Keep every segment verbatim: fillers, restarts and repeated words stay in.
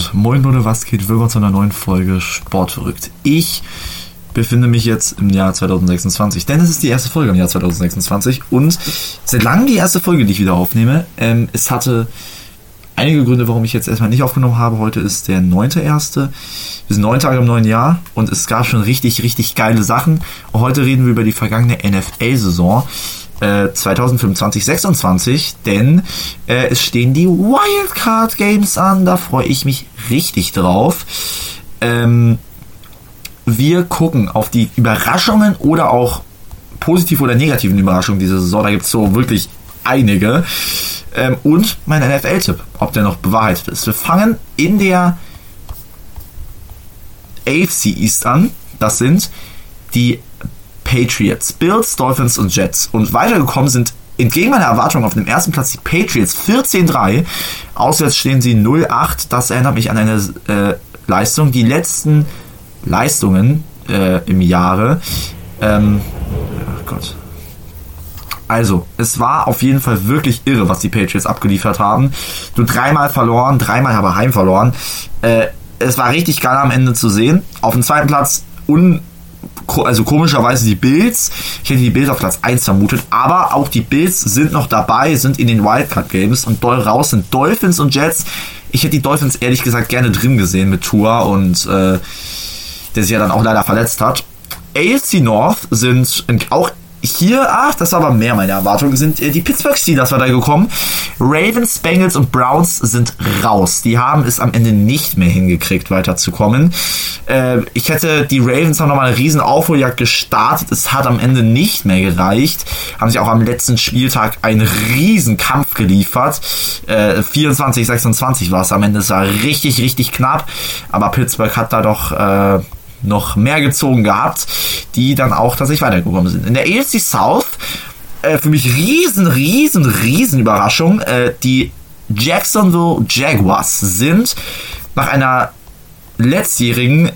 Und moin Leute, was geht? Willkommen zu einer neuen Folge Sportverrückt. Ich befinde mich jetzt im Jahr zwanzig sechsundzwanzig, denn es ist die erste Folge im Jahr zwanzig sechsundzwanzig und seit langem die erste Folge, die ich wieder aufnehme. Ähm, es hatte einige Gründe, warum ich jetzt erstmal nicht aufgenommen habe. Heute ist der neunte erste Wir sind neun Tage im neuen Jahr und es gab schon richtig, richtig geile Sachen. Und heute reden wir über die vergangene N F L-Saison äh, zwanzig fünfundzwanzig sechsundzwanzig, denn äh, es stehen die Wildcard Games an. Da freue ich mich richtig drauf. Ähm, wir gucken auf die Überraschungen oder auch positive oder negativen Überraschungen dieser Saison. Da gibt es so wirklich einige. Ähm, und mein N F L-Tipp, ob der noch bewahrheitet ist. Wir fangen in der A F C East an. Das sind die Patriots, Bills, Dolphins und Jets. Und weitergekommen sind entgegen meiner Erwartung auf dem ersten Platz die Patriots vierzehn drei. Auswärts stehen sie null acht. Das erinnert mich an eine äh, Leistung. Die letzten Leistungen äh, im Jahre. Ähm, oh Gott. Also, es war auf jeden Fall wirklich irre, was die Patriots abgeliefert haben. Nur dreimal verloren, dreimal aber heim verloren. Äh, es war richtig geil am Ende zu sehen. Auf dem zweiten Platz un also komischerweise die Bills. Ich hätte die Bills auf Platz eins vermutet, aber auch die Bills sind noch dabei, sind in den Wildcard Games und doll raus sind Dolphins und Jets. Ich hätte die Dolphins ehrlich gesagt gerne drin gesehen mit Tua und äh, der sich ja dann auch leider verletzt hat. A F C North sind auch hier, ach, das war aber mehr meine Erwartungen, sind äh, die Pittsburgh Steelers weitergekommen. Ravens, Bengals und Browns sind raus. Die haben es am Ende nicht mehr hingekriegt, weiterzukommen. Äh, ich hätte die Ravens noch mal eine riesen Aufholjagd gestartet. Es hat am Ende nicht mehr gereicht. Haben sich auch am letzten Spieltag einen riesen Kampf geliefert. Äh, vierundzwanzig sechsundzwanzig war es am Ende. Es war richtig, richtig knapp. Aber Pittsburgh hat da doch Äh, noch mehr gezogen gehabt, die dann auch tatsächlich weitergekommen sind. In der A F C South, äh, für mich riesen, riesen, riesen Überraschung, äh, die Jacksonville Jaguars sind nach einer letztjährigen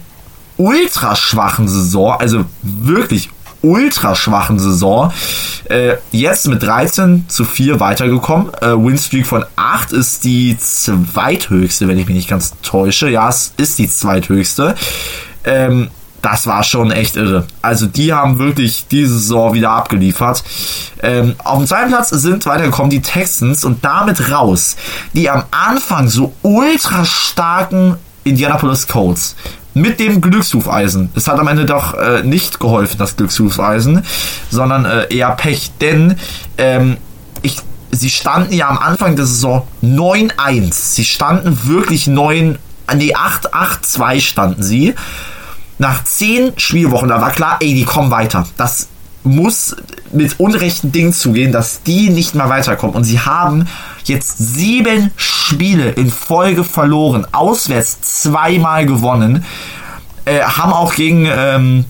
ultra schwachen Saison, also wirklich ultra schwachen Saison, äh, jetzt mit dreizehn zu vier weitergekommen. Äh, Winstreak von acht ist die zweithöchste, wenn ich mich nicht ganz täusche. Ja, es ist die zweithöchste. Ähm, das war schon echt irre. Also die haben wirklich diese Saison wieder abgeliefert. Ähm, auf dem zweiten Platz sind weitergekommen die Texans und damit raus die am Anfang so ultra starken Indianapolis Colts. Mit dem Glückshufeisen. Es hat am Ende doch äh, nicht geholfen, das Glückshufeisen, sondern äh, eher Pech. Denn ähm, ich, sie standen ja am Anfang der Saison neun eins. Sie standen wirklich neun, nee, acht acht zwei standen sie. Nach zehn Spielwochen, da war klar, ey, die kommen weiter. Das muss mit unrechten Dingen zugehen, dass die nicht mehr weiterkommen. Und sie haben jetzt sieben Spiele in Folge verloren. Auswärts zweimal gewonnen. Äh, haben auch gegen ähm,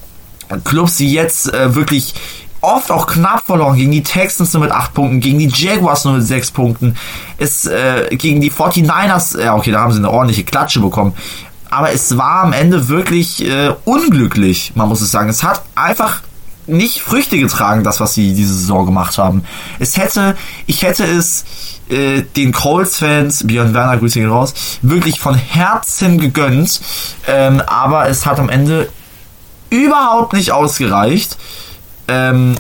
Clubs, die jetzt äh, wirklich oft auch knapp verloren. Gegen die Texans nur mit acht Punkten, gegen die Jaguars nur mit sechs Punkten. Es, äh, gegen die forty-niners, ja okay, da haben sie eine ordentliche Klatsche bekommen. Aber es war am Ende wirklich äh, unglücklich, man muss es sagen. Es hat einfach nicht Früchte getragen, das, was sie diese Saison gemacht haben. Es hätte, ich hätte es äh, den Colts-Fans, Björn Werner, grüße ihn raus, wirklich von Herzen gegönnt. Ähm, aber es hat am Ende überhaupt nicht ausgereicht. Ähm,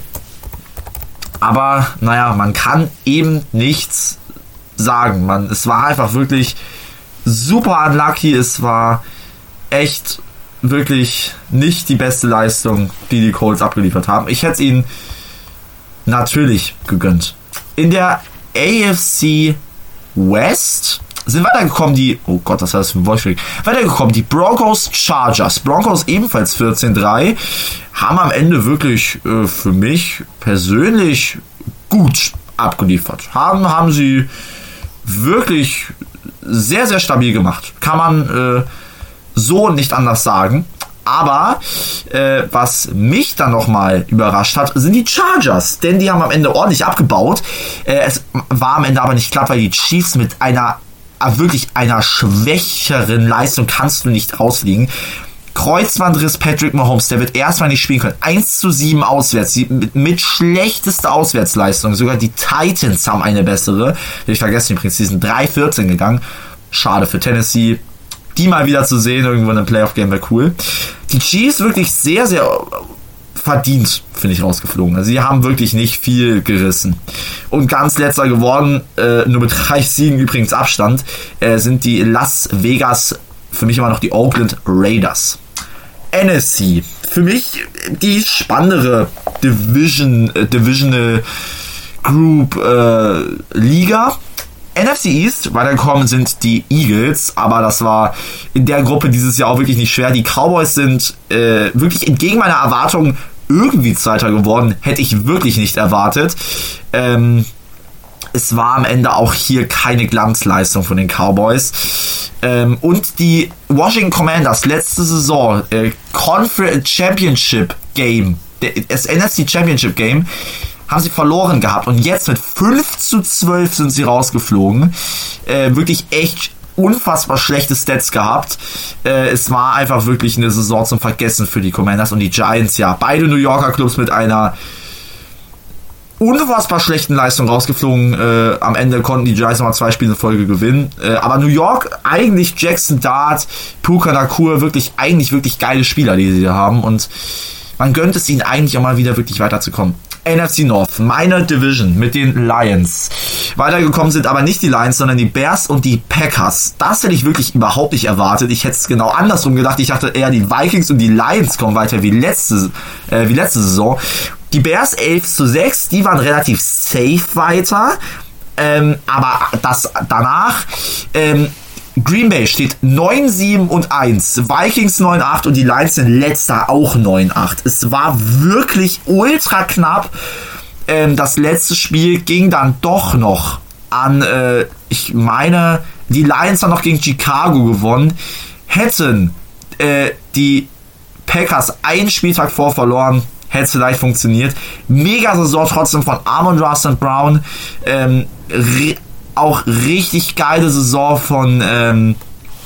aber, naja, man kann eben nichts sagen. Man, es war einfach wirklich super unlucky. Es war echt wirklich nicht die beste Leistung, die die Colts abgeliefert haben. Ich hätte es ihnen natürlich gegönnt. In der A F C West sind weitergekommen die, oh Gott, das heißt für ein Voice-Trick, weitergekommen die Broncos Chargers. Broncos ebenfalls vierzehn drei, haben am Ende wirklich äh, für mich persönlich gut abgeliefert. Haben, haben sie wirklich sehr, sehr stabil gemacht. Kann man äh, so nicht anders sagen. Aber äh, was mich dann nochmal überrascht hat, sind die Chargers. Denn die haben am Ende ordentlich abgebaut. Äh, es war am Ende aber nicht knapp, weil die Chiefs mit einer wirklich einer schwächeren Leistung kannst du nicht rausfliegen. Kreuzbandriss Patrick Mahomes, der wird erstmal nicht spielen können. eins zu sieben auswärts, mit, mit schlechtester Auswärtsleistung. Sogar die Titans haben eine bessere. Ich vergesse übrigens, die sind drei vierzehn gegangen. Schade für Tennessee. die mal wieder zu sehen, irgendwo in einem Playoff-Game wäre cool. Die Chiefs wirklich sehr, sehr verdient, finde ich, rausgeflogen. Also sie haben wirklich nicht viel gerissen. Und ganz letzter geworden, äh, nur mit drei Siegen übrigens Abstand, äh, sind die Las Vegas, für mich immer noch die Oakland Raiders. N F C, für mich die spannendere Division, äh, Divisional Group äh, Liga. N F C East, weitergekommen sind die Eagles, aber das war in der Gruppe dieses Jahr auch wirklich nicht schwer. Die Cowboys sind äh, wirklich entgegen meiner Erwartungen irgendwie Zweiter geworden, hätte ich wirklich nicht erwartet. Ähm, es war am Ende auch hier keine Glanzleistung von den Cowboys. Ähm, und die Washington Commanders, letzte Saison, äh, Conference Championship Game, das N F C Championship Game, haben sie verloren gehabt und jetzt mit fünf zu zwölf sind sie rausgeflogen. Äh, wirklich echt unfassbar schlechte Stats gehabt. Äh, es war einfach wirklich eine Saison zum Vergessen für die Commanders und die Giants, ja. Beide New Yorker Clubs mit einer unfassbar schlechten Leistung rausgeflogen. Äh, am Ende konnten die Giants nochmal zwei Spiele in Folge gewinnen. Äh, aber New York, eigentlich Jackson Dart, Puka Nacua, wirklich, eigentlich wirklich geile Spieler, die sie da haben und man gönnt es ihnen eigentlich auch mal wieder wirklich weiterzukommen. N F C North, meine Division mit den Lions. Weitergekommen sind aber nicht die Lions, sondern die Bears und die Packers. Das hätte ich wirklich überhaupt nicht erwartet. Ich hätte es genau andersrum gedacht. Ich dachte eher, die Vikings und die Lions kommen weiter wie letzte, äh, wie letzte Saison. Die Bears elf zu sechs, die waren relativ safe weiter. Ähm, aber das danach... Ähm, Green Bay steht neun sieben und eins, Vikings neun acht und die Lions sind letzter auch neun acht. Es war wirklich ultra knapp. Ähm, das letzte Spiel ging dann doch noch an, äh, ich meine, die Lions haben noch gegen Chicago gewonnen. Hätten äh, die Packers einen Spieltag vor verloren, hätte es vielleicht funktioniert. Mega Saison trotzdem von Amon-Ra Saint Brown. Ähm, re- Auch richtig geile Saison von ähm,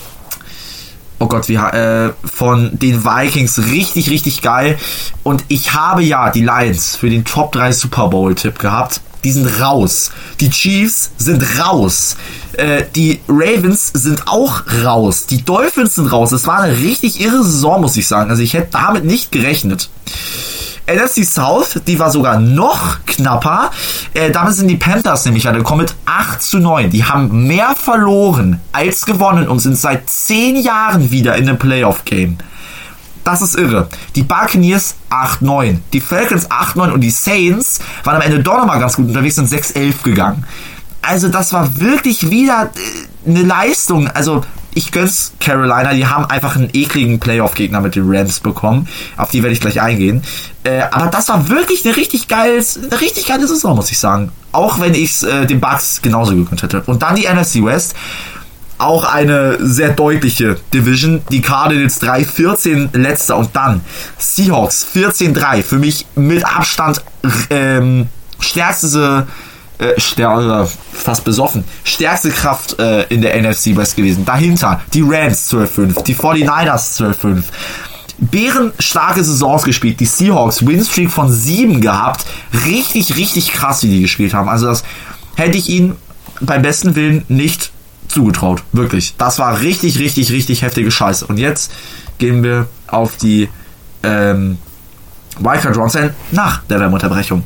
oh Gott, wie äh, von den Vikings. Richtig, richtig geil. Und ich habe ja die Lions für den Top drei Super Bowl-Tipp gehabt. Die sind raus. Die Chiefs sind raus. Äh, die Ravens sind auch raus. Die Dolphins sind raus. Es war eine richtig irre Saison, muss ich sagen. Also ich hätte damit nicht gerechnet. N F C South, die war sogar noch knapper. Äh, damit sind die Panthers nämlich angekommen mit acht zu neun. Die haben mehr verloren als gewonnen und sind seit zehn Jahren wieder in einem Playoff-Game. Das ist irre. Die Buccaneers acht neun. Die Falcons acht neun und die Saints waren am Ende doch nochmal ganz gut unterwegs und sind sechs elf gegangen. Also das war wirklich wieder äh, eine Leistung. Also ich gönn's Carolina, die haben einfach einen ekligen Playoff-Gegner mit den Rams bekommen. Auf die werde ich gleich eingehen. Äh, aber das war wirklich eine richtig geile, eine richtig geile Saison, muss ich sagen. Auch wenn ich es äh, den Bucks genauso gegönnt hätte. Und dann die N F C West. Auch eine sehr deutliche Division. Die Cardinals drei vierzehn letzter und dann Seahawks vierzehn drei. Für mich mit Abstand ähm, stärkste Äh, stär, fast besoffen. Stärkste Kraft äh, in der N F C West gewesen. Dahinter die Rams zwölf fünf, die forty-niners zwölf fünf. Bärenstarke Saisons gespielt. Die Seahawks Winstreak von sieben gehabt. Richtig, richtig krass, wie die gespielt haben. Also das hätte ich ihnen beim besten Willen nicht zugetraut. Wirklich. Das war richtig, richtig, richtig heftige Scheiße. Und jetzt gehen wir auf die ähm, Wildcard Rounds nach der Werbeunterbrechung.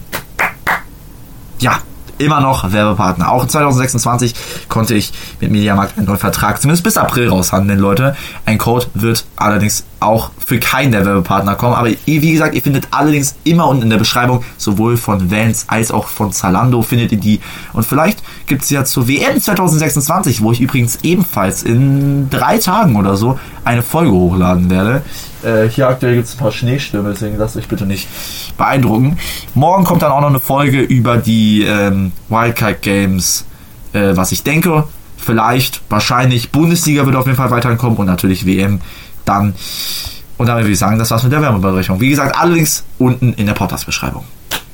Ja. Immer noch Werbepartner. Auch in zwanzig sechsundzwanzig konnte ich mit Mediamarkt einen neuen Vertrag zumindest bis April raushandeln, Leute. Ein Code wird allerdings auch für keinen der Werbepartner kommen. Aber wie gesagt, ihr findet allerdings immer unten in der Beschreibung, sowohl von Vans als auch von Zalando findet ihr die. Und vielleicht gibt es ja zur W M zwanzig sechsundzwanzig, wo ich übrigens ebenfalls in drei Tagen oder so eine Folge hochladen werde. Äh, hier aktuell gibt es ein paar Schneestürme, deswegen lasst euch bitte nicht beeindrucken. Morgen kommt dann auch noch eine Folge über die ähm, Wildcard Games, äh, was ich denke. Vielleicht, wahrscheinlich, Bundesliga wird auf jeden Fall weiterhin kommen und natürlich W M dann. Und damit würde ich sagen, das war's mit der Werbeunterbrechung. Wie gesagt, allerdings unten in der Podcast-Beschreibung.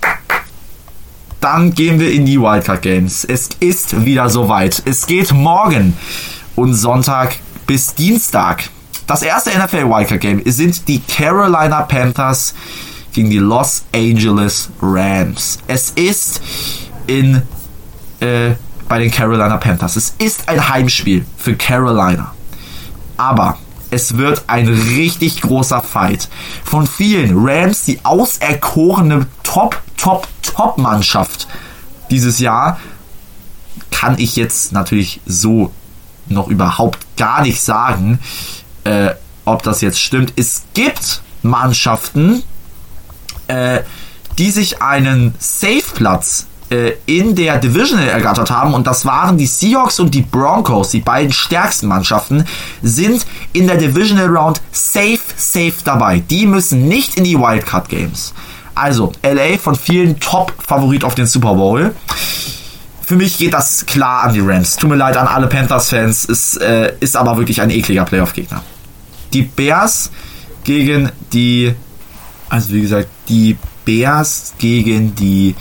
Dann gehen wir in die Wildcard Games. Es ist wieder soweit. Es geht morgen und Sonntag bis Dienstag. Das erste N F L Wildcard Game sind die Carolina Panthers gegen die Los Angeles Rams. Es ist in äh, bei den Carolina Panthers. Es ist ein Heimspiel für Carolina. Aber es wird ein richtig großer Fight. Von vielen Rams, die auserkorene Top, Top, Top-Mannschaft dieses Jahr, kann ich jetzt natürlich so noch überhaupt gar nicht sagen, äh, ob das jetzt stimmt. Es gibt Mannschaften, äh, die sich einen Safe-Platz äh, in der Division ergattert haben, und das waren die Seahawks und die Broncos, die beiden stärksten Mannschaften, sind in der Divisional Round safe, safe dabei. Die müssen nicht in die Wildcard Games. Also, L A von vielen Top-Favorit auf den Super Bowl. Für mich geht das klar an die Rams. Tut mir leid an alle Panthers-Fans, ist, äh, ist aber wirklich ein ekliger Playoff-Gegner. Die Bears gegen die, also wie gesagt, die Bears gegen die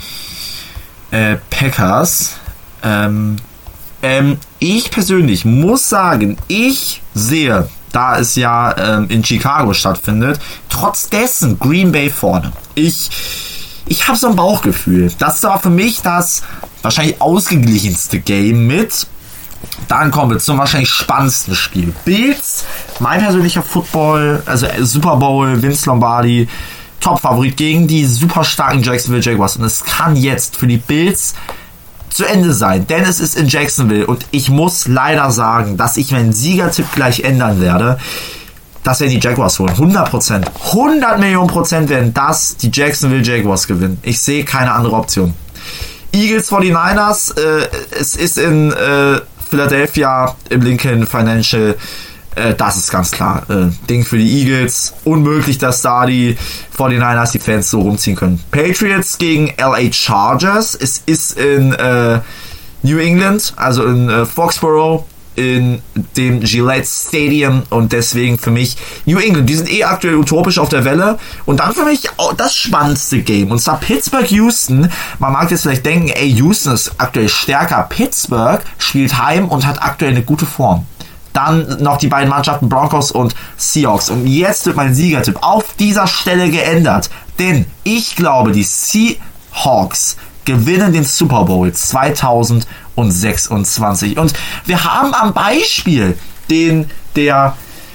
äh, Packers. Ähm, ähm, ich persönlich muss sagen, ich sehe, da es ja ähm, in Chicago stattfindet, trotz dessen Green Bay vorne. Ich, ich habe so ein Bauchgefühl. Das ist aber für mich das wahrscheinlich ausgeglichenste Game mit. Dann kommen wir zum wahrscheinlich spannendsten Spiel. Bills, mein persönlicher Football, also Super Bowl, Vince Lombardi, Top-Favorit gegen die super starken Jacksonville Jaguars. Und es kann jetzt für die Bills zu Ende sein, denn es ist in Jacksonville. Und ich muss leider sagen, dass ich meinen Siegertipp gleich ändern werde. Das werden die Jaguars holen. hundert Prozent. hundert Millionen Prozent werden das die Jacksonville Jaguars gewinnen. Ich sehe keine andere Option. Eagles forty-niners, äh, es ist in äh, Philadelphia im Lincoln Financial, äh, das ist ganz klar. Äh, Ding für die Eagles. Unmöglich, dass da die forty-niners die Fans so rumziehen können. Patriots gegen L A Chargers. Es ist in äh, New England, also in äh, Foxborough, in dem Gillette Stadium, und deswegen für mich New England. Die sind eh aktuell utopisch auf der Welle. Und dann für mich oh, das spannendste Game, und zwar Pittsburgh-Houston. Man mag jetzt vielleicht denken, ey, Houston ist aktuell stärker. Pittsburgh spielt heim und hat aktuell eine gute Form. Dann noch die beiden Mannschaften Broncos und Seahawks. Und jetzt wird mein Siegertipp auf dieser Stelle geändert. Denn ich glaube, die Seahawks gewinnen den Super Bowl zwanzig sechsundzwanzig. Und wir haben am Beispiel den der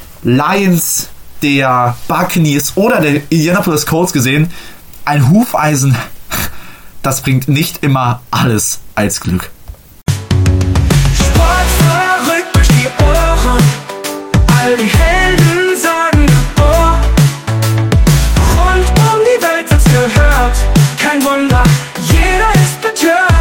Lions, der Buccaneers oder der Indianapolis Colts gesehen, ein Hufeisen, das bringt nicht immer alles als Glück. Sportverrückt durch die Ohren, all die Helden sagen oh. Rund um die Welt wird's gehört, kein Wunder, jeder ist betört.